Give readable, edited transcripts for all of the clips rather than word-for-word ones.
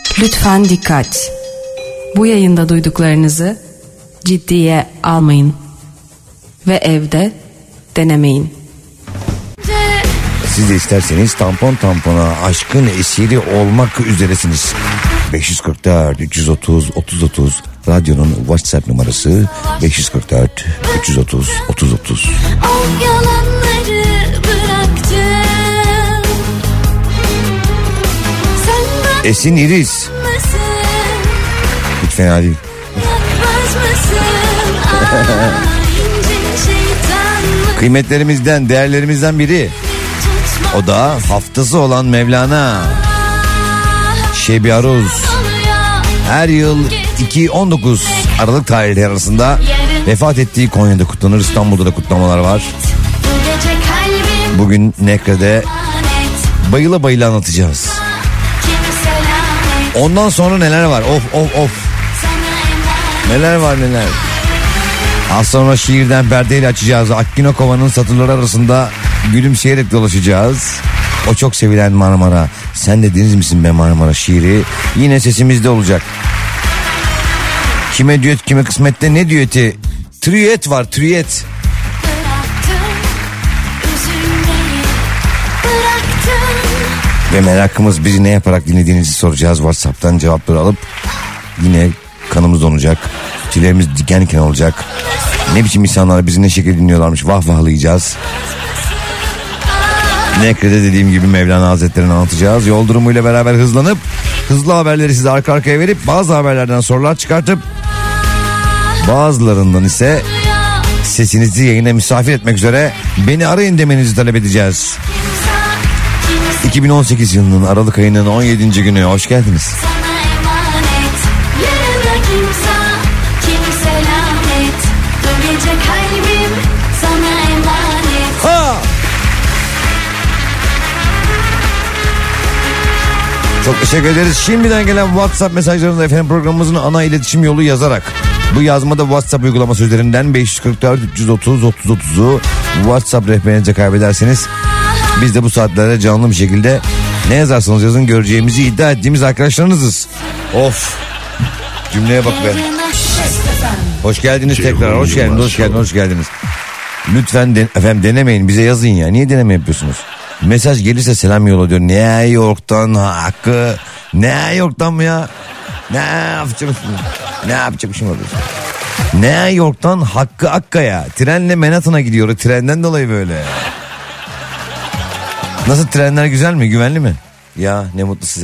Lütfen dikkat. Bu yayında duyduklarınızı ciddiye almayın ve evde denemeyin. Siz de isterseniz tampon tampona aşkın esiri olmak üzeresiniz. 544 330 3030 radyonun WhatsApp numarası 544 330 3030. O yalanları bıraktım. Esin İriz. Hiç fena değil. Kıymetlerimizden, değerlerimizden biri. O da haftası olan Mevlana Şebi Aruz. Her yıl 2-19 Aralık tarihleri arasında vefat ettiği Konya'da kutlanır. İstanbul'da da kutlamalar var. Bugün Nekre'de bayıla bayıla anlatacağız. Ondan sonra neler var? Of. Neler var neler. Az sonra şiirden perdeyle açacağız. Akgün Okova'nın satırları arasında gülümseyerek dolaşacağız. O çok sevilen Marmara. Sen de deniz misin be Marmara şiiri yine sesimizde olacak. Kime düet kime kısmette ne düeti? Triyet var triyet. Ve merakımız bizi ne yaparak dinlediğinizi soracağız. WhatsApp'tan cevapları alıp yine kanımız donacak. Tüylerimiz diken diken olacak. Ne biçim insanlar bizi ne şekilde dinliyorlarmış vah vahlayacağız. Nekre'de dediğim gibi Mevlana Hazretleri'ni anlatacağız. Yol durumuyla beraber hızlanıp hızlı haberleri size arka arkaya verip bazı haberlerden sorular çıkartıp bazılarından ise sesinizi yayına misafir etmek üzere beni arayın demenizi talep edeceğiz. 2018 yılının Aralık ayının 17. günü hoş geldiniz. Çok teşekkür ederiz. Şimdiden gelen WhatsApp mesajlarında efendim programımızın ana iletişim yolu yazarak. Bu yazmada WhatsApp uygulaması üzerinden 544 330 3030'u WhatsApp rehberinize kaybederseniz biz de bu saatlerde canlı bir şekilde ne yazarsanız yazın göreceğimizi iddia ettiğimiz arkadaşlarınızız. Of. Cümleye bak be. Hoş geldiniz tekrar. Hoş geldiniz. Lütfen efendim denemeyin. Bize yazın ya. Niye deneme yapıyorsunuz? Mesaj gelirse selam yolla diyor. New York'tan Hakkı. New York'tan mı ya? Ne yapacakmışım orada? New York'tan Hakkı Akkaya. Trenle Manhattan'a gidiyor. Trenden dolayı böyle. Nasıl trenler güzel mi? Güvenli mi? Ya ne mutlu size.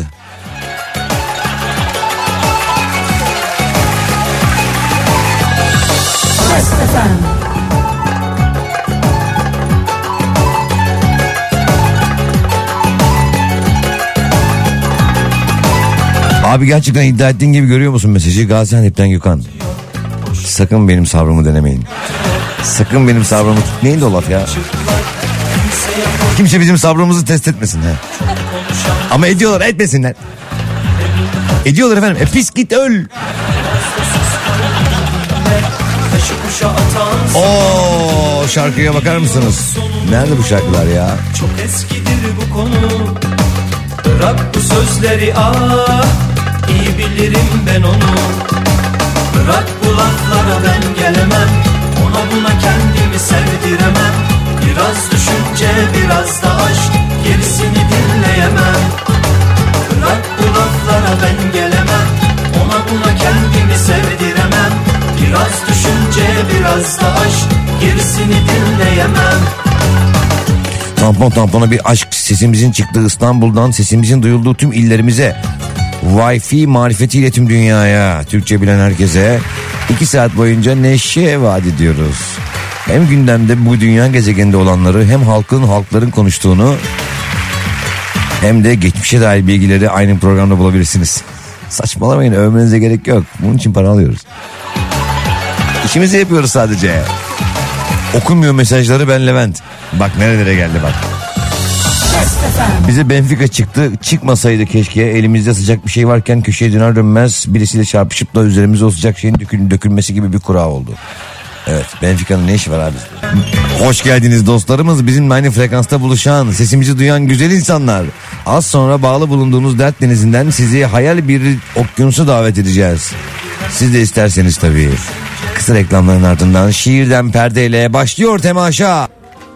Abi gerçekten iddia ettiğin gibi görüyor musun mesajı? Gaziantep'ten Gökhan. Sakın benim sabrımı denemeyin. Sakın benim sabrımı... Neydi o laf ya? Kimse bizim sabrımızı test etmesin. He. Ama ediyorlar, etmesinler. Ediyorlar efendim. Pis git öl. Oo, şarkıya bakar mısınız? Nerede bu şarkılar ya? Çok eskidir bu konu. Bırak bu sözleri iyi bilirim ben onu. Bırak bu laflara ben gelemem. Ona buna kendimi sevdiremem. Biraz düşünce biraz da aşk, gerisini dinleyemem. Bırak bu laflara ben gelemem. Ona buna kendimi sevdiremem. Biraz düşünce biraz da aşk, gerisini dinleyemem. Tampon tampona bir aşk sesimizin çıktığı İstanbul'dan sesimizin duyulduğu tüm illerimize, Wi-Fi marifetiyle tüm dünyaya, Türkçe bilen herkese 2 saat boyunca neşe vaat ediyoruz. Hem gündemde bu dünya gezegeninde olanları, hem halkların konuştuğunu, hem de geçmişe dair bilgileri aynı programda bulabilirsiniz. Saçmalamayın, övmenize gerek yok. Bunun için para alıyoruz. İşimizi yapıyoruz sadece. Okunmuyor mesajları ben Levent. Bak nerelere geldi bak. Bize Benfica çıktı. Çıkmasaydı keşke. Elimizde sıcak bir şey varken köşeye döner dönmez birisiyle çarpışıp da üzerimize o sıcak şeyin dökülmesi gibi bir kura oldu. Evet, Benfica'nın ne işi var abi? Hoş geldiniz dostlarımız, bizimle aynı frekansta buluşan, sesimizi duyan güzel insanlar. Az sonra bağlı bulunduğunuz dert denizinden sizi hayal bir okyanusa davet edeceğiz. Siz de isterseniz tabii. Kısa reklamların ardından şiirden perdeyle başlıyor temaşa.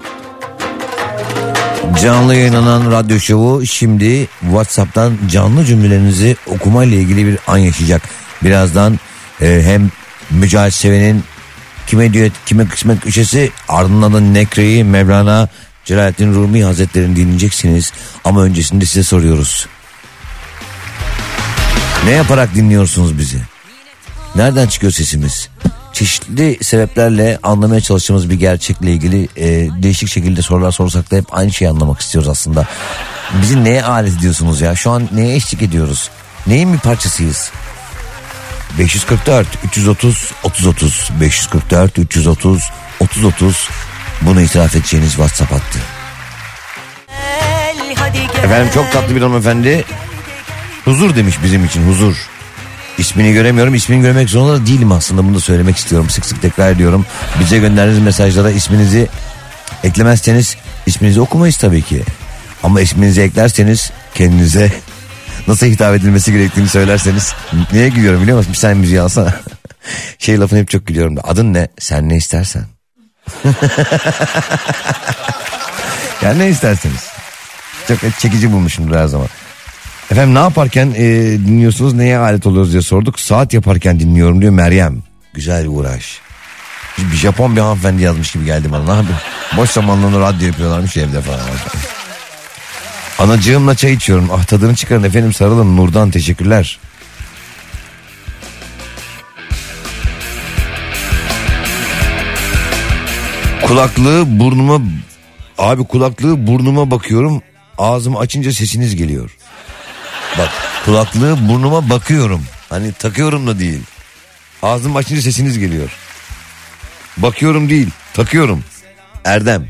Canlı yayınlanan radyo şovu şimdi WhatsApp'tan canlı cümlelerinizi okumayla ilgili bir an yaşayacak. Birazdan hem Mücahit Seven'in Kime Düet Kime Kısmet Köşesi, ardından da Nekre'yi Mevlana Celaleddin Rumi Hazretleri'ni dinleyeceksiniz. Ama öncesinde size soruyoruz. Ne yaparak dinliyorsunuz bizi? Nereden çıkıyor sesimiz? Çeşitli sebeplerle anlamaya çalıştığımız bir gerçekle ilgili değişik şekilde sorular sorsak da hep aynı şeyi anlamak istiyoruz aslında. Bizi neye alet ediyorsunuz ya? Şu an neye eşlik ediyoruz? Neyin bir parçasıyız? 544 330 30 30 544 330 30 30 bunu itiraf edeceğiniz WhatsApp hattı. Efendim, çok tatlı bir hanımefendi huzur demiş bizim için, huzur. İsmini göremiyorum, ismini görmek zorunda da değilim aslında, bunu da söylemek istiyorum, sık sık tekrar ediyorum. Bize gönderdiğiniz mesajlara isminizi eklemezseniz isminizi okumayız tabii ki. Ama isminizi eklerseniz kendinize nasıl hitap edilmesi gerektiğini söylerseniz. Neye gülüyorum biliyor musun? Bir saniye müziği alsana. Lafını hep çok gülüyorum da. Adın ne? Sen ne istersen. Yani ne isterseniz. Çok çekici bulmuşumdur her zaman. Efendim, ne yaparken dinliyorsunuz, neye alet oluyoruz diye sorduk. Saat yaparken dinliyorum diyor Meryem. Güzel bir uğraş. Bir Japon bir hanımefendi yazmış gibi geldi bana. Ne yapayım? Boş zamanlarında radyo yapıyorlarmış evde falan. Anacığımla çay içiyorum. Ah, tadını çıkarın efendim, sarılın. Nurdan, teşekkürler. Kulaklığı burnuma bakıyorum. Ağzımı açınca sesiniz geliyor. Bak, kulaklığı burnuma bakıyorum. Hani takıyorum da değil. Ağzımı açınca sesiniz geliyor. Bakıyorum değil, takıyorum. Erdem.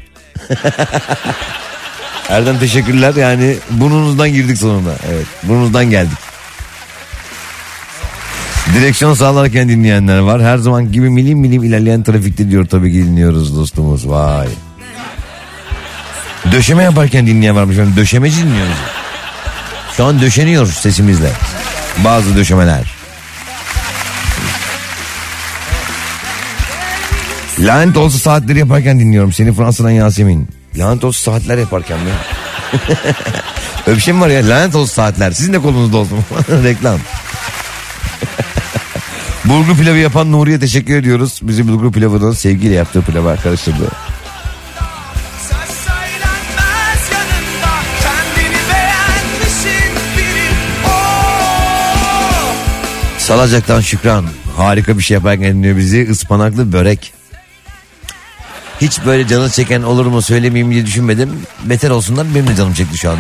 Erdem, teşekkürler. Yani burnunuzdan girdik sonunda. Evet, burnunuzdan geldik. Direksiyon sağlarken dinleyenler var. Her zaman gibi milim milim ilerleyen trafikte diyor, tabii ki dinliyoruz dostumuz. Vay. Döşeme yaparken dinleyen varmış. Yani döşemeci dinliyoruz. Şu an döşeniyoruz sesimizle. Bazı döşemeler. Lanet olsun saatleri yaparken dinliyorum seni, Fransa'dan Yasemin. Lanet olsun saatler yaparken mi? Öyle bir şey mi var ya? Lanet olsun saatler. Sizin de kolunuzda olsun. Reklam. Bulgur pilavı yapan Nuriye teşekkür ediyoruz. Bizi bulgur pilavından sevgiyle yaptığı pilava karıştırdı. Salacak'tan Şükran. Harika bir şey yaparken dinliyor bizi. Ispanaklı börek. Hiç böyle canı çeken olur mu söylemeyeyim diye düşünmedim. Beter olsunlar, benim de canım çekti şu an.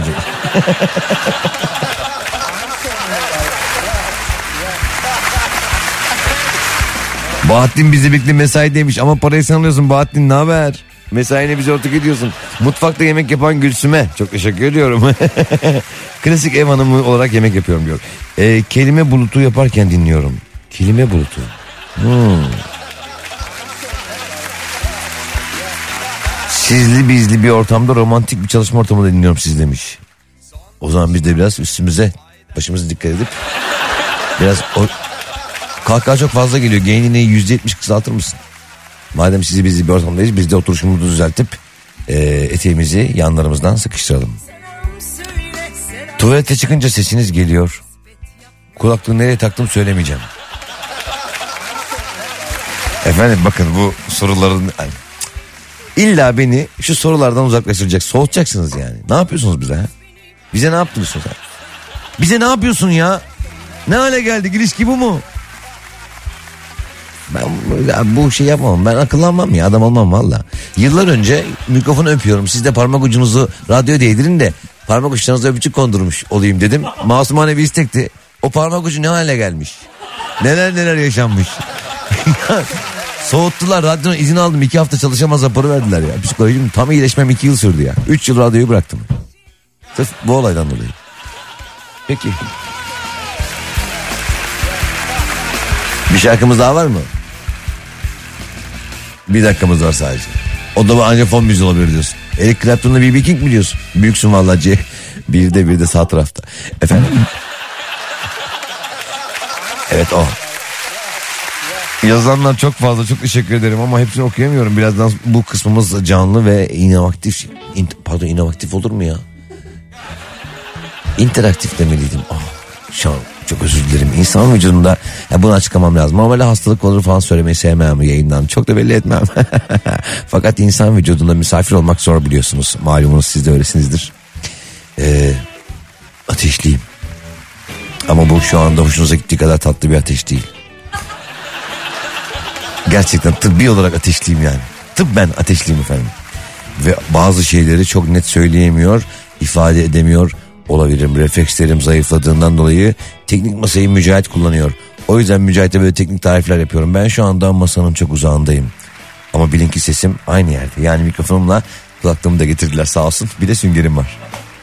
Bahattin bizi bekle mesai demiş ama parayı sen alıyorsun Bahattin, ne haber? Mesaine bizi ortak ediyorsun. Mutfakta yemek yapan Gülsüm'e çok teşekkür ediyorum. Klasik ev hanımı olarak yemek yapıyorum diyor. Kelime bulutu yaparken dinliyorum. Kelime bulutu. Sizli bizli bir ortamda, romantik bir çalışma ortamında dinliyorum siz demiş. O zaman biz de biraz üstümüze, başımıza dikkat edip biraz kahkaha çok fazla geliyor. Gain'ini %70 kısaltır mısın? Madem sizi bizli bir ortamdayız, biz de oturuşumuzu düzeltip eteğimizi yanlarımızdan sıkıştıralım. Tuvalete çıkınca sesiniz geliyor. Kulaklığı nereye taktım söylemeyeceğim. Efendim bakın, bu soruların illa beni şu sorulardan uzaklaştıracak, soğutacaksınız yani. Ne yapıyorsunuz bize ha? Bize ne yaptınız sen? Bize ne yapıyorsun ya? Ne hale geldik, ilişki bu mu? Ben bu şey yapmam, ben akıllanmam ya, adam olmam valla. Yıllar önce mikrofonu öpüyorum, siz de parmak ucunuzu radyoya değdirin de parmak uçlarınıza öpücük kondurmuş olayım dedim. Masumane bir istekti. O parmak ucu ne hale gelmiş? Neler yaşanmış? Soğuttular, radyodan izin aldım, 2 hafta çalışamaz raporu verdiler ya. Psikolojim tam iyileşmem 2 yıl sürdü ya. 3 yıl radyoyu bıraktım. Sırf bu olaydan dolayı. Peki. Bir şarkımız daha var mı? Bir dakikamız var sadece. O da ancak fon müziği olabilir diyorsun. Eric Clapton'la B.B. King mi diyorsun? Büyüksün vallahi C. Bir de sağ tarafta. Efendim? Evet o. Yazanlar çok fazla, çok teşekkür ederim ama hepsini okuyamıyorum. Birazdan bu kısmımız canlı ve inaktif. Pardon, inaktif olur mu ya? İnteraktif demeliydim. Şu an çok özür dilerim. İnsan vücudunda bunu açıklamam lazım. Normalde hastalık olur falan söylemeyi sevmem yayından. Çok da belli etmem. Fakat insan vücudunda misafir olmak zor biliyorsunuz. Malumunuz, siz de öylesinizdir. Ateşliyim. Ama bu şu anda hoşunuza gittiği kadar tatlı bir ateş değil. Gerçekten tıbbi olarak ateşliyim yani. Tıbben ateşliyim efendim. Ve bazı şeyleri çok net söyleyemiyor, ifade edemiyor olabilirim. Reflekslerim zayıfladığından dolayı teknik masayı Mücahit kullanıyor. O yüzden Mücahit'e böyle teknik tarifler yapıyorum. Ben şu anda masanın çok uzağındayım. Ama bilin ki sesim aynı yerde. Yani mikrofonumla kulaklığımı da getirdiler sağ olsun. Bir de süngerim var.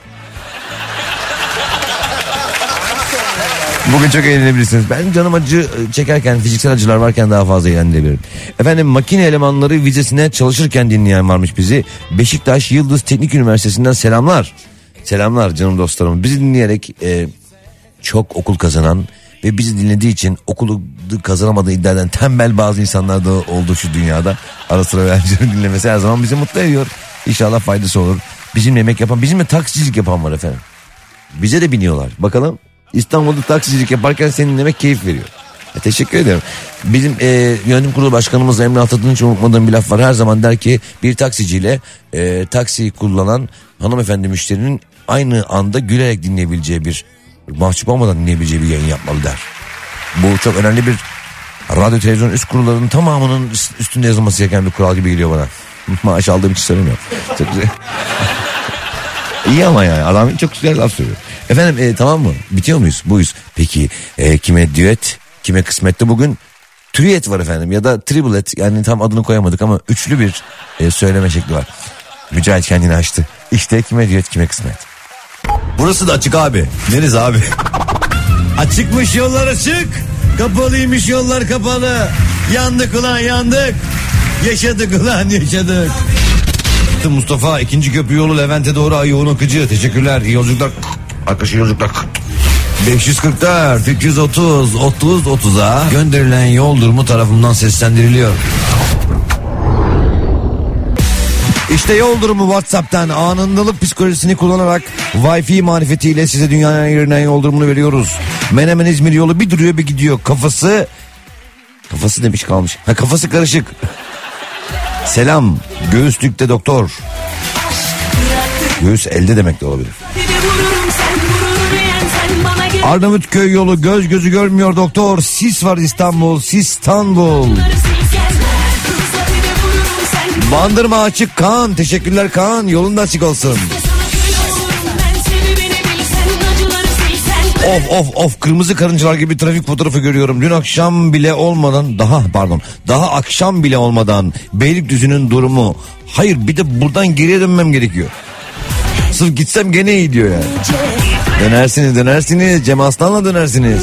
Bugün çok eğlenebilirsiniz. Ben canım acı çekerken, fiziksel acılar varken daha fazla eğlenebilirim. Efendim, makine elemanları vizesine çalışırken dinleyen varmış bizi. Beşiktaş Yıldız Teknik Üniversitesi'nden selamlar. Selamlar canım dostlarım. Bizi dinleyerek çok okul kazanan ve bizi dinlediği için okulu kazanamadığı iddia eden tembel bazı insanlar da oldu şu dünyada. Ara sıra öğrencilerin dinlemesi her zaman bizi mutlu ediyor. İnşallah faydası olur. Bizimle yemek yapan, bizimle taksicilik yapan var efendim. Bize de biniyorlar. Bakalım. İstanbul'da taksicilik yaparken seni dinlemek keyif veriyor. Teşekkür ederim. Bizim yönetim kurulu başkanımız Emre Atatürk'ün hiç unutmadığım bir laf var. Her zaman der ki bir taksiciyle taksiyi kullanan hanımefendi müşterinin aynı anda gülerek dinleyebileceği bir, mahcup olmadan dinleyebileceği bir yayın yapmalı der. Bu çok önemli bir radyo televizyon üst kurullarının tamamının üstünde yazılması gereken bir kural gibi geliyor bana. Maaş aldığım için söylemiyorum. Çok güzel. İyi ama yani adam çok güzel laf söylüyor. Efendim tamam mı? Bitiyor muyuz? Buyuz. Peki kime düet, kime kısmette bugün triyet var efendim ya da triblet, yani tam adını koyamadık ama üçlü bir söyleme şekli var. Mücahit kendini açtı. İşte kime düet, kime kısmet. Burası da açık abi. Neresi abi? Açıkmış yollar açık. Kapalıymış yollar kapalı. Yandık ulan yandık. Yaşadık ulan yaşadık. Mustafa 2. köprü yolu Levent'e doğru yoğun akıcı. Teşekkürler, iyi yolculuklar. Arkadaşlar iyi yolculuklar. 544 330 30 30'a gönderilen yol durumu tarafından seslendiriliyor. İşte yol durumu WhatsApp'tan anındalık psikolojisini kullanarak Wi-Fi marifetiyle size dünyanın her yerinden yol durumunu veriyoruz. Menemen İzmir yolu bir duruyor bir gidiyor. Kafası demiş kalmış. Kafası karışık. Selam. Göğüslükte doktor. Göğüs elde demek de olabilir. Arnavutköy yolu göz gözü görmüyor doktor. Sis var İstanbul. Sistanbul. Bandırma açık Kaan. Teşekkürler Kaan. Yolun da açık olsun. Of kırmızı karıncalar gibi trafik fotoğrafı görüyorum. Dün akşam bile olmadan daha akşam bile olmadan Beylikdüzü'nün durumu. Hayır, bir de buradan geriye dönmem gerekiyor. Sırf gitsem gene iyi diyor yani. Dönersiniz Cem Aslan'la dönersiniz.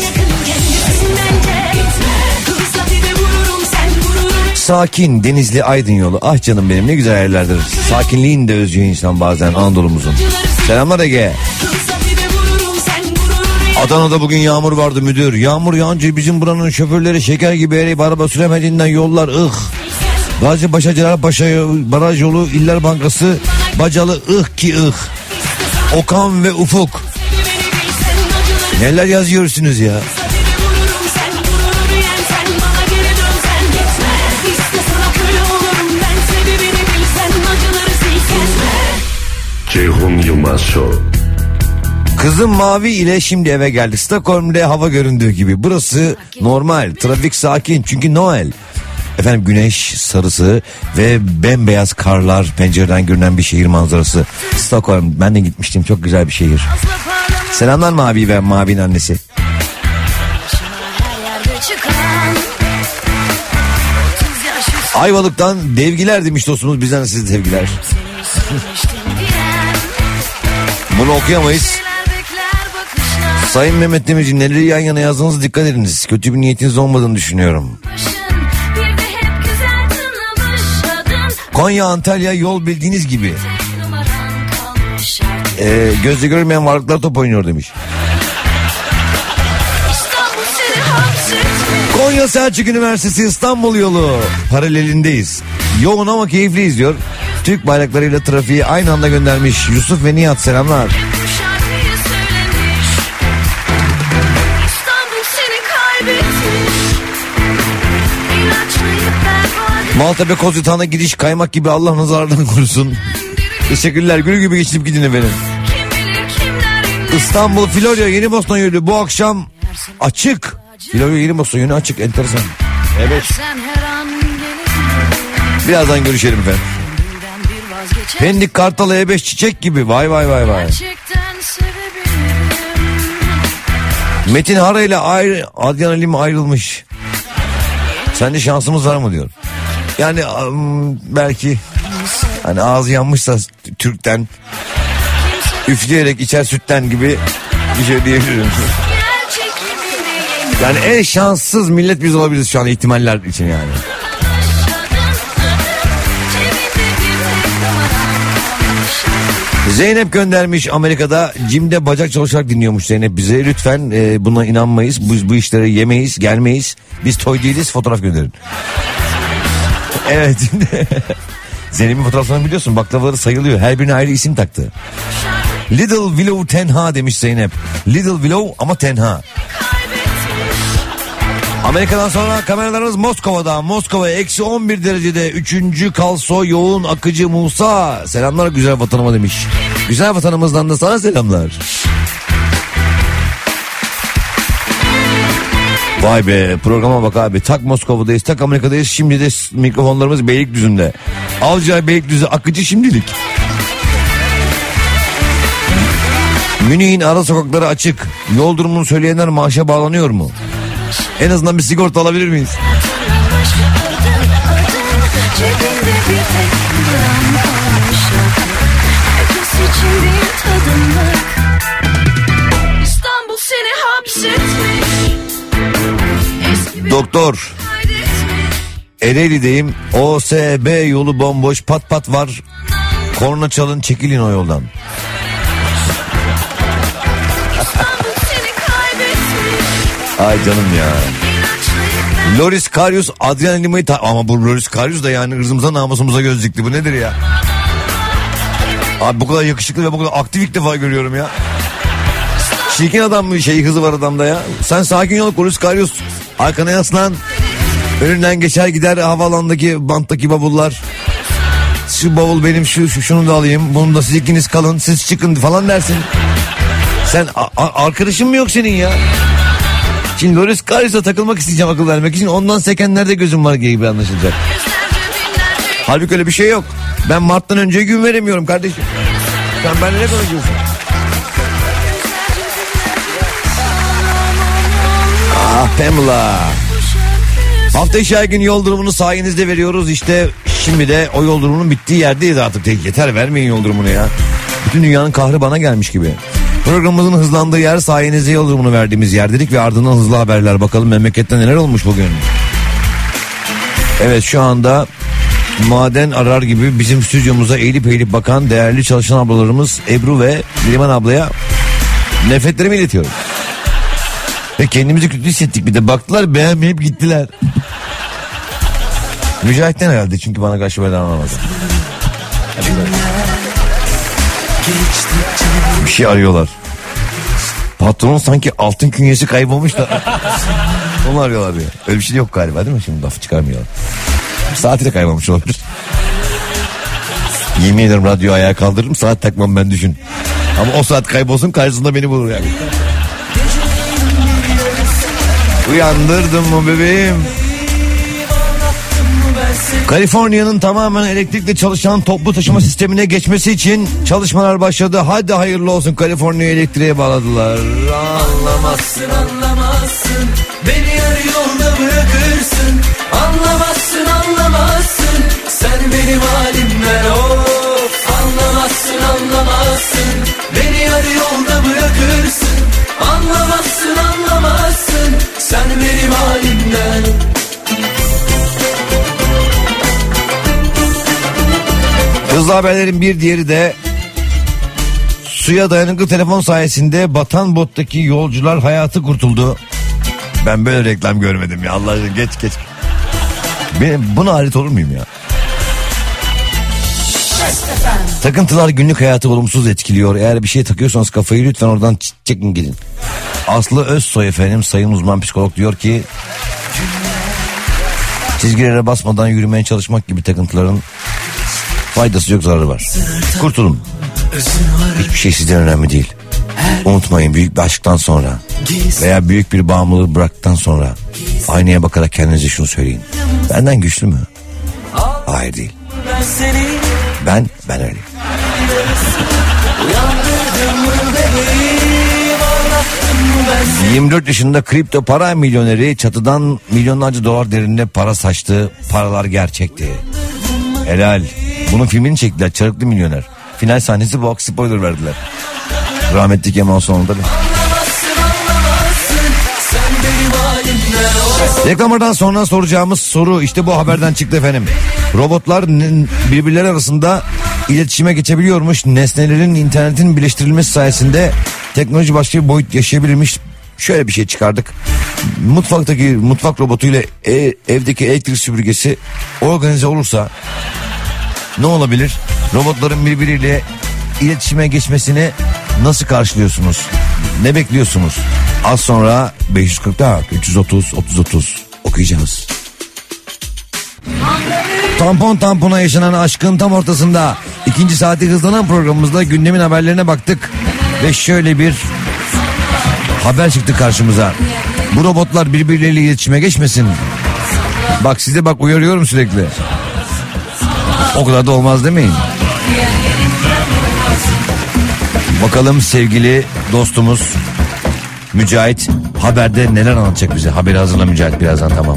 Sakin Denizli Aydın yolu. Ah canım benim, ne güzel yerlerdir. Sakinliğin de özlüyor insan bazen Anadolu'muzun. Selamlar Ege. Adana'da bugün yağmur vardı müdür. Yağmur yağınca bizim buranın şoförleri şeker gibi eriyip araba süremediğinden yollar Gazi Başacılar Baraj yolu İller Bankası Bacalı ki Okan ve Ufuk. Neler yazıyorsunuz ya? Ceyhun Yılmaz Show. Kızım Mavi ile şimdi eve geldi. Stockholm'de hava göründüğü gibi. Burası normal. Trafik sakin çünkü Noel. Efendim güneş sarısı ve bembeyaz karlar, pencereden görünen bir şehir manzarası. Stockholm, ben de gitmiştim, çok güzel bir şehir. Selamlar Mavi ve Mavi'nin annesi. Ayvalık'tan devgiler demiş dostumuz, bizden size devgiler. Bunu okuyamayız. Sayın Mehmet Demirci, neleri yan yana yazdığınızı dikkat ediniz. Kötü bir niyetiniz olmadığını düşünüyorum. Konya Antalya yol bildiğiniz gibi. Gözle görülmeyen varlıklar top oynuyor demiş. Konya Selçuk Üniversitesi İstanbul yolu paralelindeyiz. Yoğun ama keyifliyiz diyor. Türk bayraklarıyla trafiği aynı anda göndermiş Yusuf ve Nihat, selamlar. Maltepe Kozyatağı'na gidiş kaymak gibi, Allah nazardan korusun. Teşekkürler, gül gibi geçip gidin efendim. İstanbul Florya Yeni Bosna yönü bu akşam açık. Florya Yeni Bosna yönü açık, enteresan. Evet. Birazdan görüşelim efendim. Pendik Kartal E5 çiçek gibi, vay vay vay vay. Metin Hara ile Adyan Ali ayrılmış. Sende şansımız var mı diyor. Yani belki hani ağzı yanmışsa Türk'ten üfleyerek içer sütten gibi bir şey diyebilirim. Yani en şanssız millet biz olabiliriz şu an ihtimaller için yani. Zeynep göndermiş, Amerika'da Jim'de bacak çalışarak dinliyormuş Zeynep bize. Lütfen buna inanmayız. Biz bu işleri yemeyiz, gelmeyiz. Biz toy değiliz, fotoğraf gönderin. Evet. Zeynep'in fotoğraflarını biliyorsun, baklavaları sayılıyor. Her birine ayrı isim taktı. Little Willow tenha demiş Zeynep. Little Willow ama tenha. Amerika'dan sonra kameralarımız Moskova'da. Moskova eksi 11 derecede 3. kalso yoğun akıcı Musa. Selamlar güzel vatanıma demiş. Güzel vatanımızdan da sana selamlar. Vay be, programa bak abi. Tak Moskova'dayız, tak Amerika'dayız. Şimdi de mikrofonlarımız Beylikdüzü'nde. Avcılar Beylikdüzü akıcı şimdilik. Münih'in ara sokakları açık. Yol durumunu söyleyenler maaşa bağlanıyor mu? En azından bir sigorta alabilir miyiz? Doktor. Ereğli'deyim. OSB yolu bomboş, pat pat var. Korna çalın, çekilin o yoldan. Ay canım ya. Loris Karius Adrian Lima'yı ama bu Loris Karius da yani ırzımıza namusumuza göz dikti. Bu nedir ya? Abi bu kadar yakışıklı ve bu kadar aktif ilk defa görüyorum ya. Çirkin adam mı, hızı var adamda ya. Sen sakin ol Loris Karius. Arkana yaslan. Önünden geçer gider havaalanındaki banttaki bavullar. Şu bavul benim, şunu da alayım. Bunu da siz ikiniz kalın, siz çıkın falan dersin. Sen arkadaşın mı yok senin ya? Şimdi Loris Karius'a takılmak isteyeceğim akıl vermek için. Ondan sekenlerde gözüm var gibi anlaşılacak. Halbuki öyle bir şey yok. Ben Mart'tan önce gün veremiyorum kardeşim. Sen benimle ne konuşuyorsun? Ah Pamela. Hafta içi her gün yol durumunu sayenizde veriyoruz. İşte şimdi de o yol durumunun bittiği yerdeyiz artık. Yeter, vermeyin yol durumunu ya. Bütün dünyanın kahrı bana gelmiş gibi. Programımızın hızlandığı yer sayenizde yol durumunu verdiğimiz yer dedik ve ardından hızlı haberler. Bakalım memlekette neler olmuş bugün. Evet, şu anda maden arar gibi bizim stüdyomuza eğilip bakan değerli çalışan ablalarımız Ebru ve Liman ablaya nefretlerimi iletiyorum. Ve kendimizi kötü hissettik, bir de baktılar beğenmeyip gittiler. Mücahit'ten herhalde, çünkü bana karşı böyle anlamadı. Bir şey arıyorlar. Patron sanki altın künyesi kaybolmuş da onu arıyorlar diyor. Öyle bir şey yok galiba, değil mi? Şimdi lafı çıkarmıyorlar. Saati de kaybolmuş olabilir. Yemin ederim radyoyu ayağa kaldırırım, saat takmam ben, düşün. Ama o saat kaybolsun, karşısında beni bulur yani. Uyandırdın mı bebeğim? Kaliforniya'nın tamamen elektrikle çalışan toplu taşıma sistemine geçmesi için çalışmalar başladı. Hadi hayırlı olsun, Kaliforniya elektriğe bağladılar. Anlamazsın, anlamazsın, beni yarı yolda bırakırsın. Anlamazsın, anlamazsın, sen benim halimden of. Anlamazsın, anlamazsın, beni yarı yolda bırakırsın. Anlamazsın, anlamazsın, sen benim halimden. Hızlı haberlerin bir diğeri de suya dayanıklı telefon sayesinde batan bottaki yolcular hayatı kurtuldu. Ben böyle reklam görmedim ya, Allah aşkına geç. Buna alet olur muyum ya? Takıntılar günlük hayatı olumsuz etkiliyor. Eğer bir şey takıyorsanız kafayı lütfen oradan çekin gidin. Aslı Özsoy efendim, sayın uzman psikolog diyor ki çizgilere basmadan yürümeye çalışmak gibi takıntıların faydası yok, zararı var. Kurtulun. Hiçbir şey sizden önemli değil. Unutmayın, büyük bir aşktan sonra veya büyük bir bağımlılığı bıraktıktan sonra aynaya bakarak kendinize şunu söyleyin: benden güçlü mü? Hayır değil. Ben öyleyim. 24 yaşında kripto para milyoneri çatıdan milyonlarca dolar değerinde para saçtı. Paralar gerçekti. Helal. Bunun filmini çektiler, Çarıklı Milyoner. Final sahnesi box spoiler verdiler. Rahmetli Kemal Sunal tabii. Reklamlardan sonra soracağımız soru işte bu haberden çıktı efendim. Robotlar birbirleri arasında iletişime geçebiliyormuş. Nesnelerin internetin birleştirilmesi sayesinde teknoloji başka bir boyut yaşayabilirmiş. Şöyle bir şey çıkardık. Mutfak robotuyla evdeki elektrik süpürgesi organize olursa ne olabilir? Robotların birbiriyle iletişime geçmesini nasıl karşılıyorsunuz? Ne bekliyorsunuz? Az sonra 544 330 30 okuyacağız. Tampona yaşanan aşkın tam ortasında ikinci saati hızlanan programımızda gündemin haberlerine baktık ve şöyle bir haber çıktı karşımıza. Bu robotlar birbirleriyle iletişime geçmesin. Bak size uyarıyorum sürekli. O kadar da olmaz demeyin. Bakalım sevgili dostumuz Mücahit haberde neler anlatacak bize. Haberi hazırla Mücahit birazdan, tamam.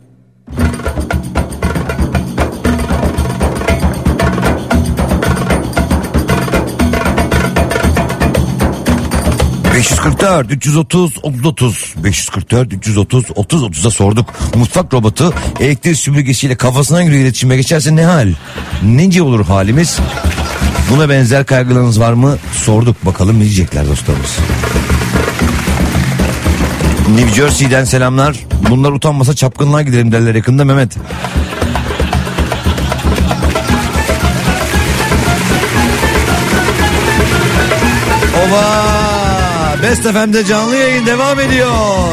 ...544 330 30 544 330 30'a sorduk. Mutfak robotu elektrik süpürgesiyle kafasına göre iletişime geçerse ne hal? Nece olur halimiz? Buna benzer kaygılarınız var mı? Sorduk, bakalım ne diyecekler dostlarımız. New Jersey'den selamlar. Bunlar utanmasa çapkınlığa gidelim derler yakında Mehmet. Oba! Best FM'de canlı yayın devam ediyor.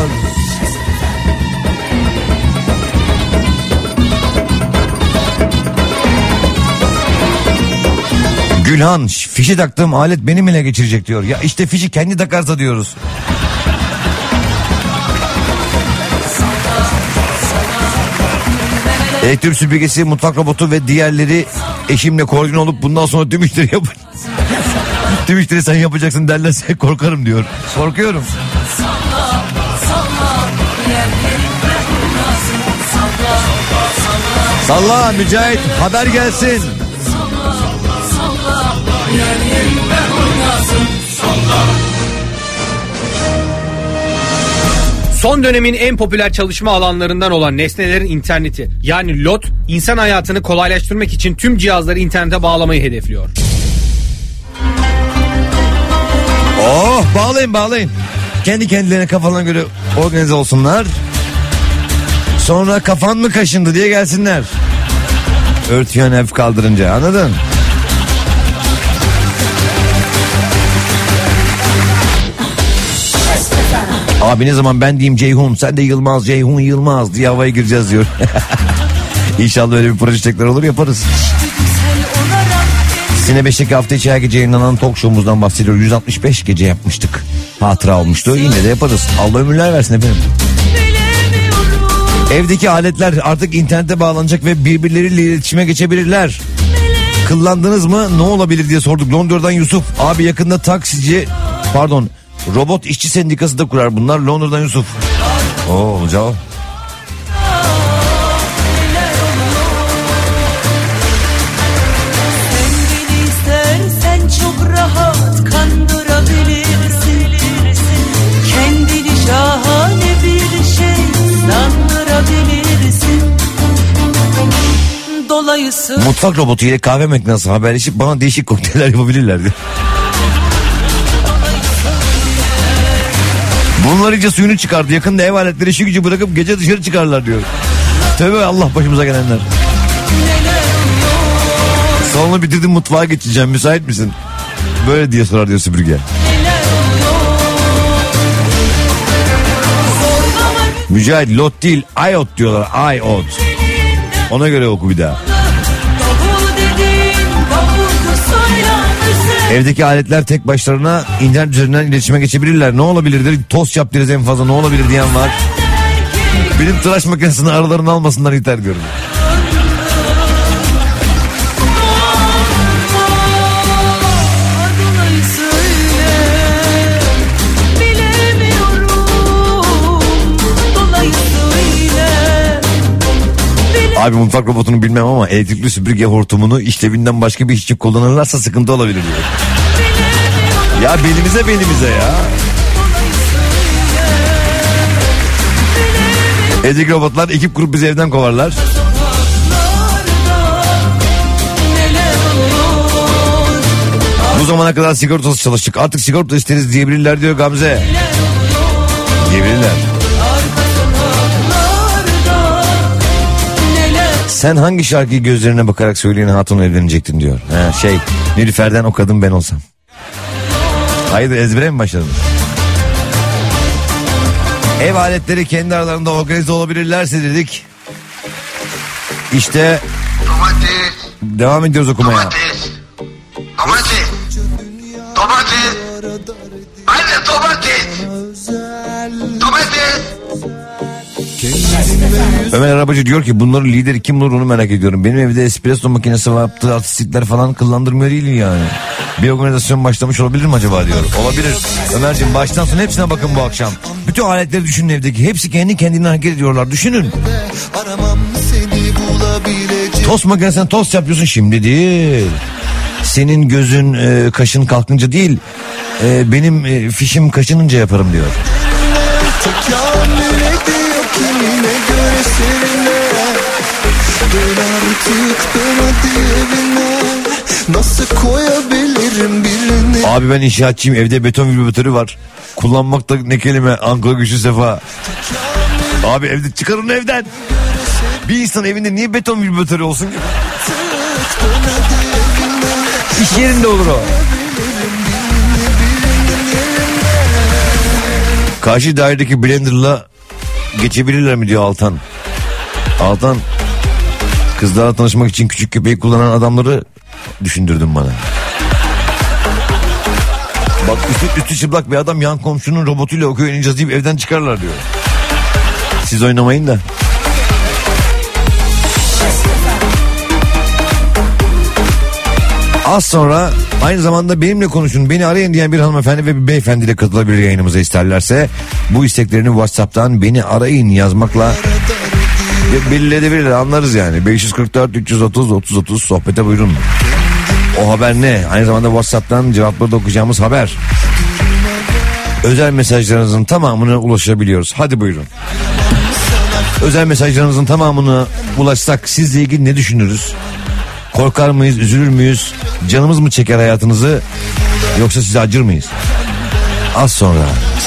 Gülhan, fişi taktığım alet benim ele geçirecek diyor. Ya işte fişi kendi takarsa diyoruz. Elektrik süpürgesi, mutfak robotu ve diğerleri eşimle koordine olup bundan sonra tüm işleri yapın. Tüm işleri sen yapacaksın derlerse korkarım diyor. Korkuyorum. Salla Mücahit, haber gelsin. Son dönemin en popüler çalışma alanlarından olan nesnelerin interneti yani LOT, insan hayatını kolaylaştırmak için tüm cihazları internete bağlamayı hedefliyor. Oh, bağlayın. Kendi kendilerine kafalarına göre organize olsunlar. Sonra kafan mı kaşındı diye gelsinler. Örtüyen hafif kaldırınca, anladın? Abi ne zaman ben diyeyim Ceyhun, sen de Yılmaz, Ceyhun Yılmaz diye havaya gireceğiz diyor. İnşallah öyle bir projeler olur, yaparız. Sine 5'teki hafta içi her gece yayınlanan talk show'umuzdan bahsediyor. 165 gece yapmıştık. Hatıra olmuştu. Yine de yaparız. Allah ömürler versin efendim. Evdeki aletler artık internete bağlanacak ve birbirleriyle iletişime geçebilirler. Kıllandınız mı? Ne olabilir diye sorduk. Londra'dan Yusuf. Abi yakında robot işçi sendikası da kurar bunlar. Londra'dan Yusuf. Oo cevap. Mutfak robotu ile kahve makinesi haberleşip bana değişik kokteyller yapabilirler diyor. Bunlar iyice suyunu çıkardı. Yakında ev aletleri işi gücü bırakıp gece dışarı çıkarlar diyor. Tövbe Allah başımıza gelenler. Salonu bitirdim, mutfağa geçeceğim, müsait misin? Böyle diye sorar diyor süpürge. Mücahit lot değil iot diyorlar, iot. Ona göre oku bir daha. Evdeki aletler tek başlarına internet üzerinden iletişime geçebilirler. Ne olabilirdir? Tost yap deriz en fazla, ne olabilir diyen var. Benim tıraş makinesini aralarını almasınlar yeter diyorum. Abi mutfak robotunu bilmem ama elektrikli süpürge hortumunu işlevinden başka bir iş için kullanırlarsa sıkıntı olabilir diyor. Ya belimize ya. Evdeki robotlar ekip kurup bizi evden kovarlar. Bu zamana kadar sigortasız çalıştık, artık sigorta isteriz diyebilirler diyor Gamze. Diyebilirler. Sen hangi şarkıyı gözlerine bakarak söyleyen hatunla evlenecektin diyor. Nilüfer'den O Kadın Ben Olsam. Hayır, ezbere mi başladın? Ev aletleri kendi aralarında organize olabilirlerse dedik. İşte devam ediyoruz okumaya. Domates. Anne domates. Ömer Arabacı diyor ki bunların lideri kim olur onu merak ediyorum. Benim evde espresso makinesi var, yaptığı artistlikler falan kıllandırmıyor değil yani. Bir organizasyon başlamış olabilir mi acaba diyor. Olabilir. Ömerciğim baştan sona hepsine bakın bu akşam. Bütün aletleri düşünün evdeki. Hepsi kendi kendine hareket ediyorlar. Düşünün. Tost makinesine tost yapıyorsun şimdi değil. Senin gözün kaşın kalkınca değil. Benim fişim kaşınınca yaparım diyor. Nasıl koyabilirim birini? Abi ben inşaatçıyım, evde beton vibratörü var. Kullanmak da ne kelime, Ankara güçlü sefa. Abi evde çıkarın evden. Bir insan evinde niye beton vibratörü olsun ki? İş yerinde olur o. Karşı dairedeki blenderla geçebilirler mi diyor Altan. Altan, kızlarla tanışmak için küçük köpeği kullanan adamları düşündürdün bana. Bak üstü çıplak bir adam yan komşunun robotuyla okuyor oynayacağız deyip evden çıkarlar diyor. Siz oynamayın da. Az sonra aynı zamanda benimle konuşun, beni arayın diyen bir hanımefendi ve bir beyefendiyle katılabilir yayınımıza isterlerse. Bu isteklerini WhatsApp'tan beni arayın yazmakla belli edebilirler, anlarız yani. 544 330 30 30 sohbete buyurun. O haber ne? Aynı zamanda WhatsApp'tan cevapları da okuyacağımız haber. Özel mesajlarınızın tamamına ulaşabiliyoruz. Hadi buyurun. Özel mesajlarınızın tamamına ulaşsak sizle ilgili ne düşünürüz? Korkar mıyız, üzülür müyüz? Canımız mı çeker hayatınızı? Yoksa size acır mıyız? Az sonra.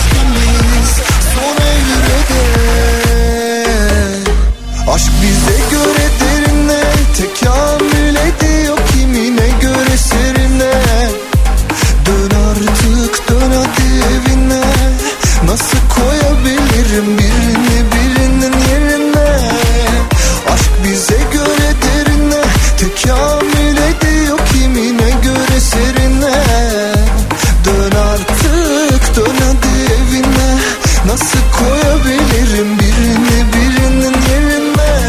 Aşk bize göre derine, tekamül ediyor kimine göre serine. Dön artık, dön hadi evine. Nasıl koyabilirim birini birinin yerine? Aşk bize göre derine, tekamül ediyor kimine göre serine. Dön artık, dön hadi evine. Nasıl koyabilirim birini birinin yerine?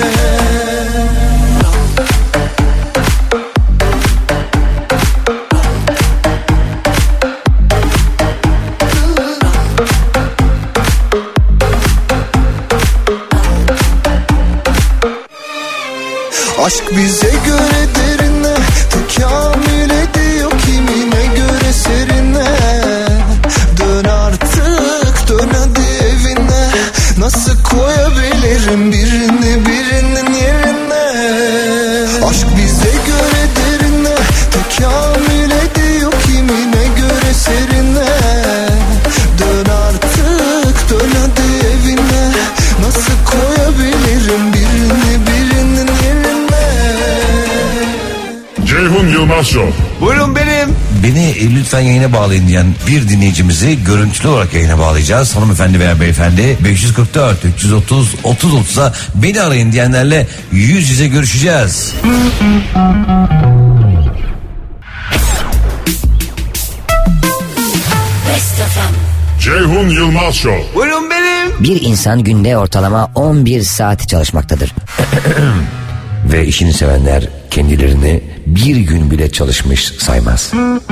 Aşk bize göre derine, tekamül ediyor kimine göre serine. Dön artık, dön hadi evine. Nasıl koyabilirim birini birinin yerine? Aşk bize Yılmaz Show. Buyurun benim. Beni lütfen yayına bağlayın diyen bir dinleyicimizi görüntülü olarak yayına bağlayacağız. Hanımefendi veya beyefendi 544 330 30 30'a beni arayın diyenlerle yüz yüze görüşeceğiz. Ceyhun Yılmaz Show. Buyurun benim. Bir insan günde ortalama 11 saat çalışmaktadır. Ve işini sevenler kendilerini bir gün bile çalışmış saymaz.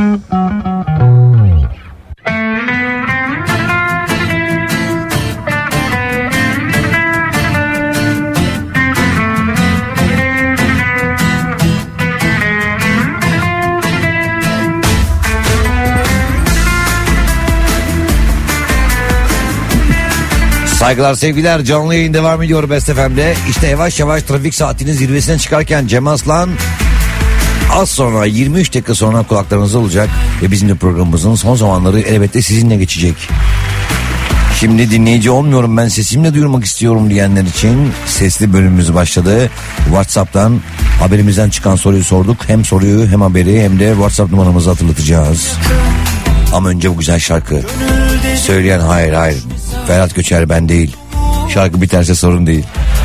Saygılar sevgiler, canlı yayın devam ediyor Best FM'de. İşte yavaş yavaş trafik saatinin zirvesine çıkarken Cem Aslan az sonra 23 dakika sonra kulaklarınızda olacak. Ve bizim de programımızın son zamanları elbette sizinle geçecek. Şimdi dinleyici olmuyorum, ben sesimle duyurmak istiyorum diyenler için sesli bölümümüz başladı. WhatsApp'tan haberimizden çıkan soruyu sorduk. Hem soruyu hem haberi hem de WhatsApp numaramızı hatırlatacağız. Ama önce bu güzel şarkı. Söyleyen hayır Ferhat Göçer ben değil. Şarkı biterse sorun değil.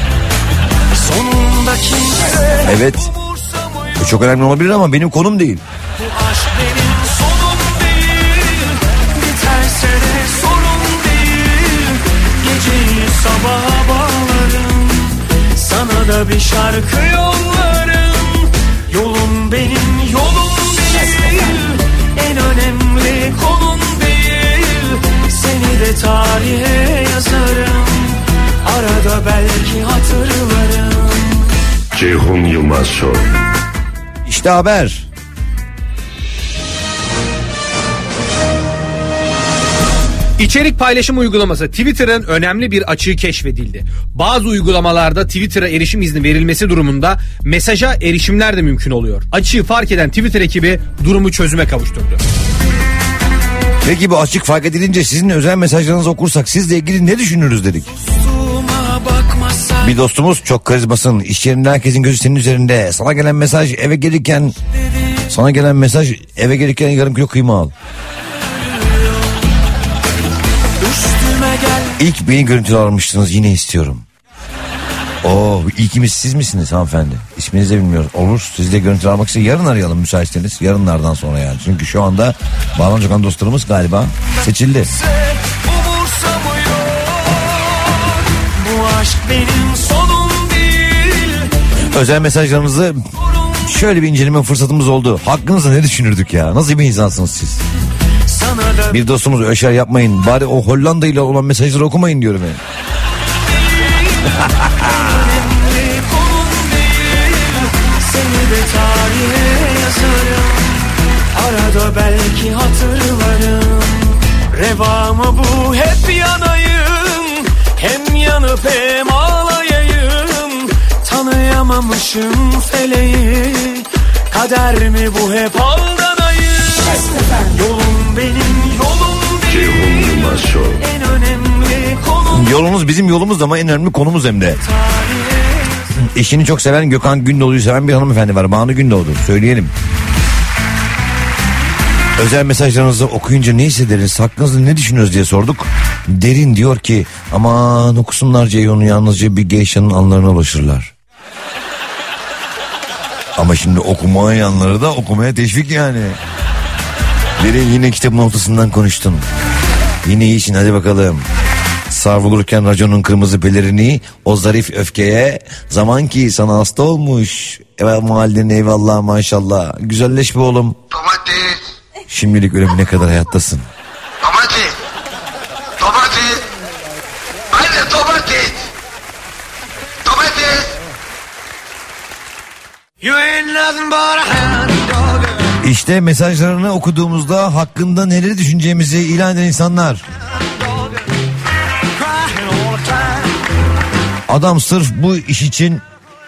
Evet. Bu çok önemli olabilir ama benim konum değil. Bu aşk benim sonum değil. Biterse de sorun değil. Geceyi sabaha bağlarım. Sana da bir şarkı yollarım. Yolum benim yolum değil. En önemli konum değil. Seni de tarihe yazarım. Arada belki hatırlarım. Ceyhun Yılmaz Show. İşte haber. İçerik paylaşım uygulaması Twitter'ın önemli bir açığı keşfedildi. Bazı uygulamalarda Twitter'a erişim izni verilmesi durumunda mesaja erişimler de mümkün oluyor. Açığı fark eden Twitter ekibi durumu çözüme kavuşturdu. Peki bu açık fark edilince sizin özel mesajlarınızı okursak sizle ilgili ne düşünürüz dedik. Bir dostumuz çok karizmasın. İş yerinde herkesin gözü senin üzerinde. Sana gelen mesaj eve gelirken yarım kilo kıyma al. İlk beni görüntülü aramıştınız, yine istiyorum. İlkimiz siz misiniz hanımefendi? İsminizi de bilmiyoruz. Olur, siz de görüntülü aramak için yarın arayalım müsaitseniz. Yarınlardan sonra yani. Çünkü şu anda bağlanacak olan dostlarımız galiba seçildi. Bu aşk benim sonum değil. Özel mesajlarınızı şöyle bir inceleme fırsatımız oldu. Hakkınızda ne düşünürdük ya? Nasıl bir insansınız siz? Bir dostumuz öyle şeyler yapmayın. Bari o Hollanda ile olan mesajları okumayın diyorum yani. Seni de tarihe yazarım. Arada belki hatırlarım. Reva mı bu, hep yanayım. Hem yanıp hem ağlayayım. Tanıyamamışım feleği. Kader mi bu, hep aldanayım. Yolum benim yolum değil. Ceyhun Yılmaz Show. En önemli konum. Yolunuz bizim yolumuz ama en önemli konumuz hem de. Eşini çok seven Gökhan Gündoğdu'yu seven bir hanımefendi var. Banu Gündoğdu, söyleyelim. Özel mesajlarınızı okuyunca ne hissederiz, hakkınızda ne düşünüyoruz diye sorduk. Derin diyor ki aman okusunlar Ceyhun'u, yalnızca bir geyşanın anlarına ulaşırlar. Ama şimdi okumayanları da okumaya teşvik yani. Derin, yine kitabın ortasından konuştun. Yine iyisin, hadi bakalım. Savrulurken raconun kırmızı pelerini, o zarif öfkeye, zaman ki sana hasta olmuş. Evet mahallene eyvallah maşallah. Güzelleş be oğlum. Domates. Şimdilik ölümüne kadar hayattasın. Domates. Domates. Anne domates. Domates. You ain't nothing but a hound dog. İşte mesajlarını okuduğumuzda hakkında neleri düşüneceğimizi ilan eden insanlar. Adam sırf bu iş için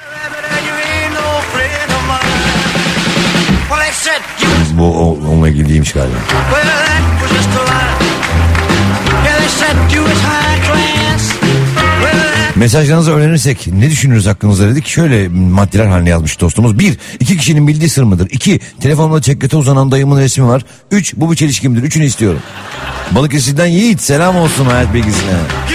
bu onunla ilgili değilmiş galiba. Mesajlarınızı öğrenirsek ne düşünürüz hakkınızda dedik. Şöyle maddeler haline yazmış dostumuz. 1. 2 kişinin bildiği sır mıdır? 2. Telefonumda çekyete uzanan dayımın resmi var. 3. Bu bir çelişkimdir. Üçünü istiyorum. Balıkesir'den Yiğit selam olsun hayat bilgisine.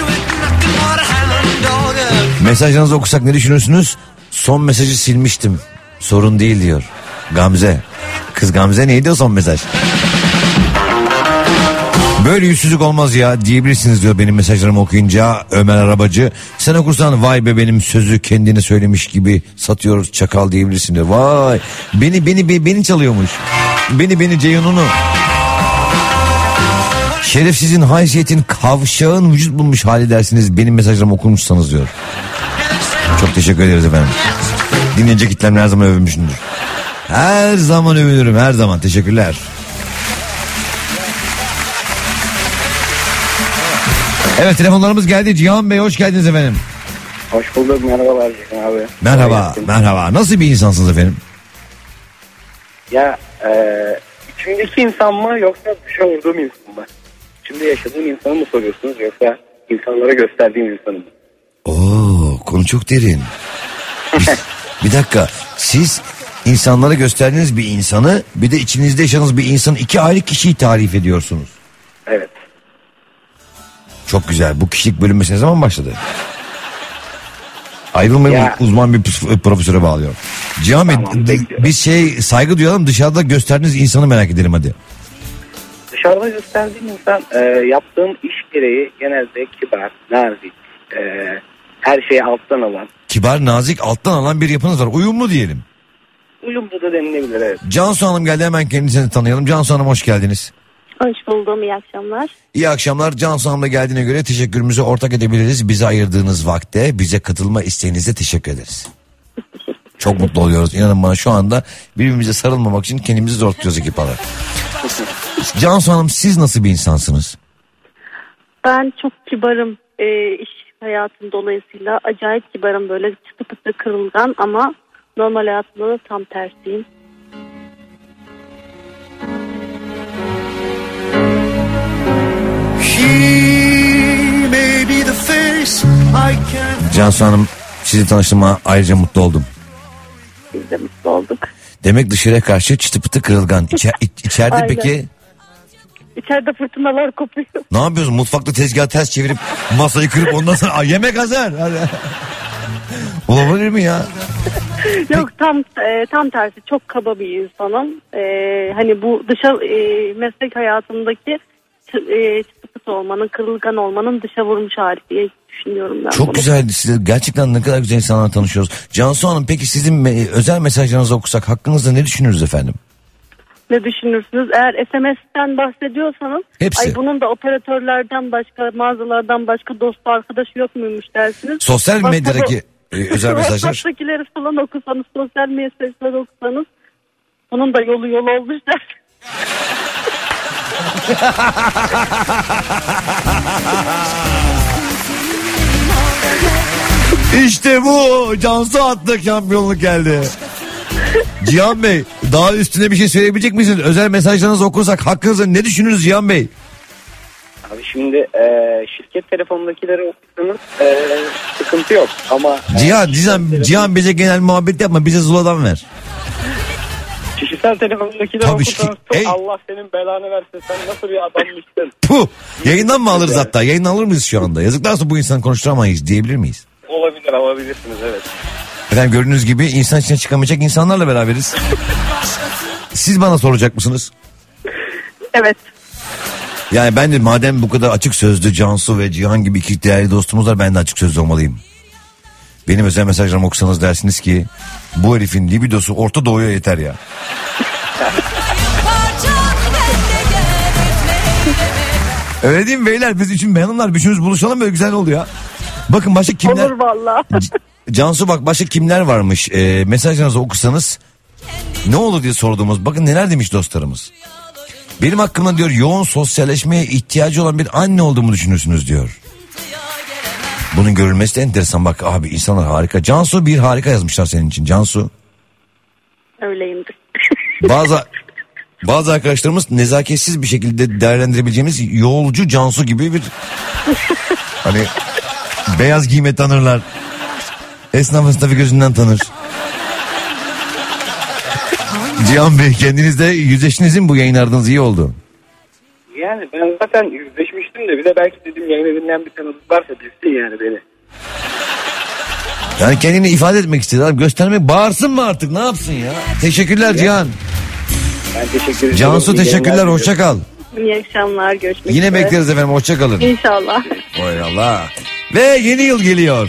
Mesajlarınızı okusak ne düşünürsünüz? Son mesajı silmiştim. Sorun değil diyor. Gamze. Kız Gamze neydi o son mesaj? Böyle yüzsüzlük olmaz ya diyebilirsiniz diyor benim mesajlarımı okuyunca Ömer Arabacı. Sen okursan vay be benim sözü kendine söylemiş gibi satıyoruz çakal diyebilirsin diyor. Vay beni çalıyormuş. Beni Ceyhun'unu. Şerefsizin haysiyetin kavşağın vücut bulmuş hali dersiniz benim mesajlarımı okumuşsanız diyor. Çok teşekkür ederiz efendim. Dinleyecek kitlemle her zaman övülmüşümdür. Her zaman övülürüm her zaman teşekkürler. Evet telefonlarımız geldi. Cihan Bey hoş geldiniz efendim. Hoş bulduk, merhabalar Cihan abi. Merhaba. Nasıl bir insansınız efendim? Ya içimdeki insan mı yoksa dışa vurduğum insan mı? İçimde yaşadığım insanı mı soruyorsunuz yoksa insanlara gösterdiğim insanı mı? Oo, konu çok derin. Bir dakika, siz insanlara gösterdiğiniz bir insanı bir de içinizde yaşadığınız bir insanı iki ayrı kişiyi tarif ediyorsunuz. Evet. Çok güzel. Bu kişilik bölünmesi ne zaman başladı? Ayrılmayı uzman bir profesöre bağlıyor. Cihan Bey, tamam, biz saygı duyalım, dışarıda gösterdiğiniz insanı merak edelim hadi. Dışarıda gösterdiğim insan yaptığım iş gereği genelde kibar, nazik, her şeyi alttan alan. Kibar, nazik, alttan alan bir yapınız var. Uyumlu diyelim. Uyumlu da denilebilir, evet. Cansu Hanım geldi, hemen kendisini tanıyalım. Cansu Hanım hoş geldiniz. Hoş buldum, iyi akşamlar. İyi akşamlar. Cansu Hanım'la geldiğine göre teşekkürümüzü ortak edebiliriz. Bize ayırdığınız vakte, bize katılma isteğinize teşekkür ederiz. Çok mutlu oluyoruz. İnanın bana şu anda birbirimize sarılmamak için kendimizi zor tutuyoruz ekip olarak. Cansu Hanım siz nasıl bir insansınız? Ben çok kibarım. İş hayatım dolayısıyla acayip kibarım, böyle çıtı pıtı kırılgan ama normal hayatımda da tam tersiyim. Cansu Hanım sizi tanıştığıma ayrıca mutlu oldum. Biz de mutlu olduk. Demek dışarıya karşı çıtı pıtı kırılgan. İçeride Aynen. peki? İçeride fırtınalar kopuyor. Ne yapıyorsun? Mutfakta tezgahı ters çevirip masayı kırıp ondan sonra yemek hazır. Olabilir mi ya? Yok, tam tersi, çok kaba bir insanım. Hani bu meslek hayatımdaki çıtı pıtı olmanın, kırılgan olmanın dışa vurmuş hali diye düşünüyorum ben. Çok güzel. Gerçekten ne kadar güzel insanlarla tanışıyoruz. Cansu Hanım peki sizin özel mesajlarınızı okusak hakkınızda ne düşünürüz efendim? Ne düşünürsünüz? Eğer SMS'ten bahsediyorsanız hepsi. Bunun da operatörlerden başka, mağazalardan başka dostu arkadaşı yok muymuş dersiniz. Sosyal medyadaki özel mesajlar. WhatsApp'takileri falan okusanız, sosyal mesajları okusanız bunun da yolu olmuş dersiniz. İşte bu Cansu adlı şampiyonluk geldi. Cihan Bey daha üstüne bir şey söyleyebilecek misiniz? Özel mesajlarınızı okursak hakkınızda ne düşünürüz Cihan Bey? Abi şimdi şirket telefonundakileri okursanız sıkıntı yok ama... Cihan bize genel muhabbet yapma, bize Zula'dan ver. Kişisel telefonundakileri okursanız Allah senin belanı versin, sen nasıl bir adammışsın. Puh, yayından mı alırız hatta? Yayın alır mıyız şu anda? Yazıklar olsun, bu insanı konuşturamayız diyebilir miyiz? Olabilirsiniz evet. Efendim gördüğünüz gibi insan içine çıkamayacak insanlarla beraberiz. Siz bana soracak mısınız? Evet. Yani ben de madem bu kadar açık sözlü Cansu ve Cihan gibi iki değerli dostumuz var, ben de açık sözlü olmalıyım. Benim özel mesajlarımı okusanız dersiniz ki bu herifin libidosu Orta Doğu'ya yeter ya. Öyle değil mi beyler? Biz üçün hanımlar üçümüz buluşalım, böyle güzel oluyor ya. Bakın başka kimler... Olur valla. Cansu bak başka kimler varmış, mesajlarınızı okusanız ne olur diye sorduğumuz, bakın neler demiş dostlarımız. Benim hakkımda diyor yoğun sosyalleşmeye ihtiyacı olan bir anne olduğumu düşünürsünüz diyor. Bunun görülmesi de enteresan, bak abi insanlar harika. Cansu bir harika yazmışlar senin için Cansu. Öyleyimdir. Bazı arkadaşlarımız nezaketsiz bir şekilde değerlendirebileceğimiz yolcu Cansu gibi bir hani Beyaz giyme tanırlar. Esnafı gözünden tanır. Cihan Bey, kendinizde yüzleştiniz mi, bu yayınlardınız iyi oldu? Yani ben zaten yüzleşmiştim de bir de belki dedim yayını dinleyen bir tanıdık varsa bilsin yani beni. Yani kendini ifade etmek istedi abi, göstermek, bağırsın mı artık, ne yapsın ya? Teşekkürler Cihan. Ben teşekkür ederim. Cansu teşekkürler, hoşça kal. İyi akşamlar, görüşmek Yine üzere. bekleriz efendim, hoşça kalın. İnşallah. Oy Allah. Ve yeni yıl geliyor.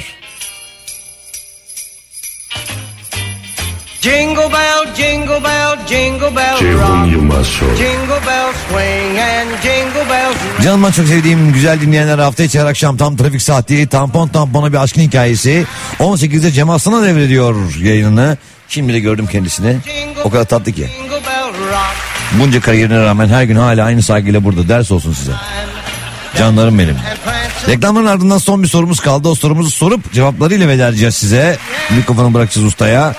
Jingle bell, jingle bell, jingle bell Ceyhun rock. Yılmaz Show. Jingle bells swing and jingle bells. Canımdan çok sevdiğim güzel dinleyenler, hafta içi her akşam tam trafik saati, tampona bir aşkın hikayesi. 18'de Cem Aslan'a devrediyor yayınını. Şimdi de gördüm kendisini. O kadar tatlı ki. Jingle bell rock. Bunca kariyerine rağmen her gün hala aynı saygıyla burada, ders olsun size. Canlarım benim. Reklamların ardından son bir sorumuz kaldı. O sorumuzu sorup cevaplarıyla veda edeceğiz size. Mikrofonu bırakacağız ustaya.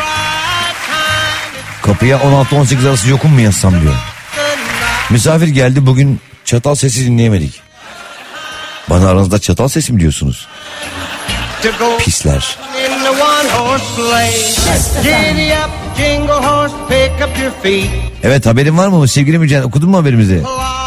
Kapıya 16-18 arası yokum mu yazsam diyor. Misafir geldi, bugün çatal sesi dinleyemedik. Bana aranızda çatal sesi mi diyorsunuz? Pisler. In the one horse sleigh. Giddy up, jingle horse, pick up your feet. Evet, haberin var mı sevgili Mücahit, okudun mu haberimizi?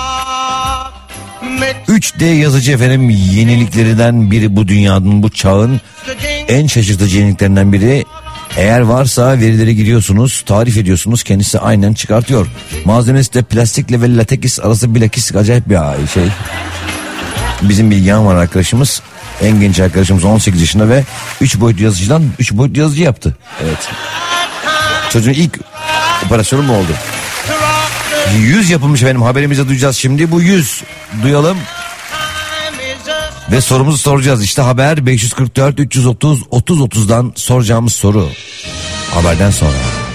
3D yazıcı efendim, yeniliklerinden biri bu dünyanın, bu çağın en şaşırtıcı yeniliklerinden biri. Eğer varsa verilere giriyorsunuz, tarif ediyorsunuz, kendisi aynen çıkartıyor. Malzemesi de plastikle ve latekis arası bilakis acayip bir şey. Bizim bir yan var arkadaşımız, en genç arkadaşımız 18 yaşında ve 3 boyutlu yazıcıdan 3 boyutlu yazıcı yaptı. Evet. Çocuğun ilk operasyonu mu oldu? 100 yapılmış efendim, haberimizi duyacağız şimdi. Bu 100 duyalım. Ve sorumuzu soracağız. İşte haber 544 330 30 30'dan soracağımız soru. Haberden sonra.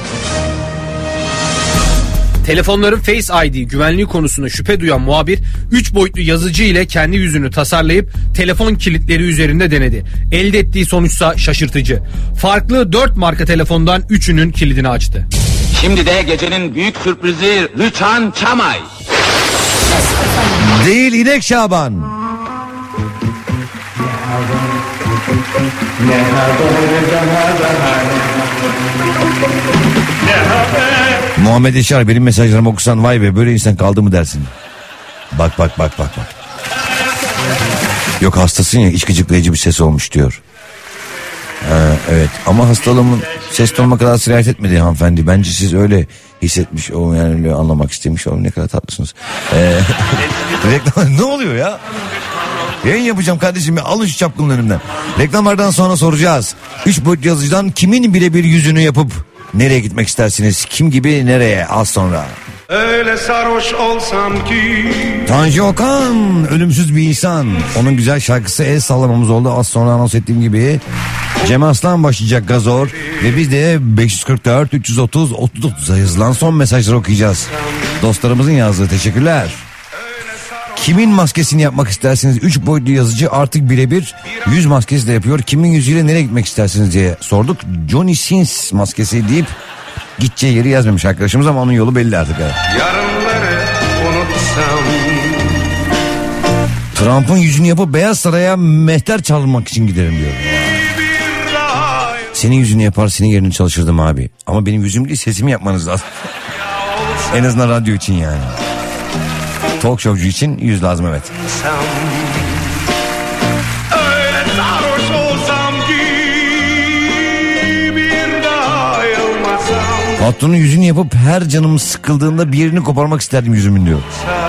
Telefonların Face ID güvenliği konusunda şüphe duyan muhabir 3 boyutlu yazıcı ile kendi yüzünü tasarlayıp telefon kilitleri üzerinde denedi. Elde ettiği sonuçsa şaşırtıcı. Farklı 4 marka telefondan 3'ünün kilidini açtı. Şimdi de gecenin büyük sürprizi Rüçhan Çamay. Değil, İnek Şaban. Muhammed Eşar, benim mesajlarımı okusan vay be, böyle insan kaldı mı dersin. Bak. Yok, hastasın ya, iç gıcıklayıcı bir ses olmuş diyor. Evet, ama hastalığımın ses tonuma kadar sirayet etmedi hanımefendi. Bence siz öyle hissetmiş olun, yani öyle anlamak istemiş olun. Ne kadar tatlısınız. Reklam ne oluyor ya? Yayın yapacağım kardeşim ya, alın şu çapkının önümden. Reklamlardan sonra soracağız. 3 boyutlu yazıcıdan kimin birebir yüzünü yapıp nereye gitmek istersiniz? Kim gibi nereye? Az sonra. Öyle sarhoş olsam ki. Tanju Okan, ölümsüz bir insan. Onun güzel şarkısı el sallamamız oldu. Az sonra anons ettiğim gibi Cem Aslan başlayacak gazor. Ve biz de 544 330 30'a yazılan son mesajları okuyacağız. Dostlarımızın yazdığı, teşekkürler. Kimin maskesini yapmak istersiniz? 3 boyutlu yazıcı artık birebir yüz maskesi de yapıyor. Kimin yüzüyle nereye gitmek istersiniz diye sorduk. Johnny Sins maskesi deyip gideceği yeri yazmamış arkadaşımız ama onun yolu belli artık. Yarınları unutsam. Trump'ın yüzünü yapıp Beyaz Saray'a mehter çalmak için giderim diyor. Senin yüzünü yapar, senin yerini çalışırdım abi. Ama benim yüzüm değil, sesimi yapmanız lazım. En azından radyo için yani. Talk showcu için yüz lazım, evet. Öyle sarhoş olsam ki bir daha ayılmasam. Patronun yüzünü yapıp her canım sıkıldığında bir yerini koparmak isterdim yüzümün diyor.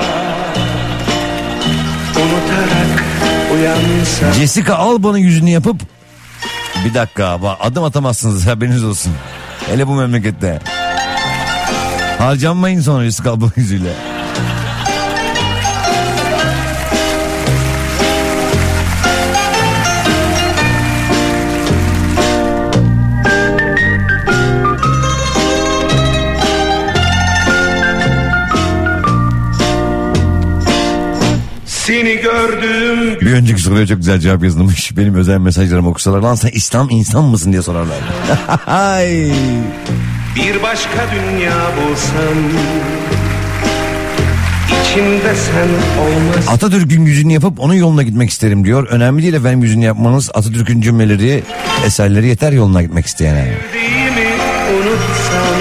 Unutarak uyansam. Jessica Alba'nın yüzünü yapıp bir dakika adım atamazsınız, haberiniz olsun. Hele bu memlekette. Harcanmayın sonra Jessica Alba'nın yüzüyle. Seni gördüm. Bir önceki soruya çok güzel cevap yazılmış. Benim özel mesajlarımı okusalar, lan sen İslam insan mısın diye sorarlar. Bir başka dünya bulsam, içimde sen olmaz. Atatürk'ün yüzünü yapıp onun yoluna gitmek isterim diyor. Önemli değil efendim yüzünü yapmanız. Atatürk'ün cümleleri, eserleri yeter yoluna gitmek isteyene. Sevdiğimi unutsam.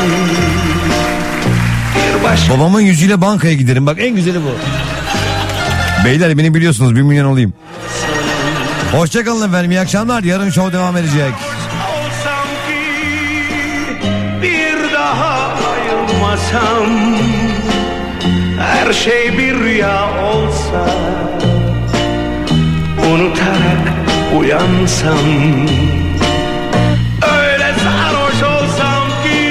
Babamın yüzüyle bankaya giderim. Bak en güzeli bu. Beyler beni biliyorsunuz 1 milyon olayım. Hoşçakalın efendim, iyi akşamlar. Yarın show devam edecek. Olsam ki bir daha ayılmasam, her şey bir rüya olsa, unutarak uyansam, öyle sarhoş olsam ki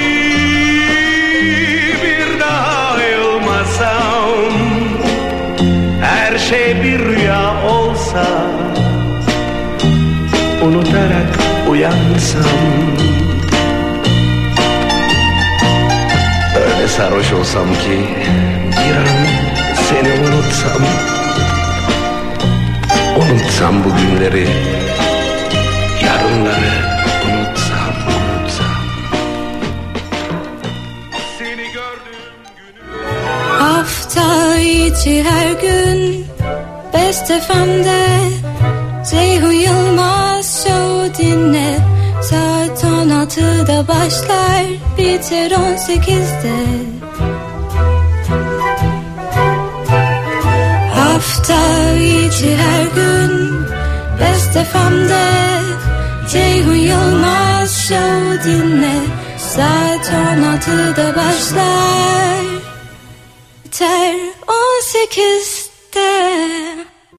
bir daha ayılmasam, her şey bir rüya olsa, unutarak uyansam, öyle sarhoş olsam ki bir an seni unutsam bu günleri, yarınları unutsam. Seni gördüğüm Hafta içi her gün Best FM'de Ceyhun Yılmaz Show dinle. Saat 16'da başlar, biter 18'de. Hafta içi her gün Best FM'de Ceyhun Yılmaz Show dinle. Saat 16'da başlar, biter 18'de.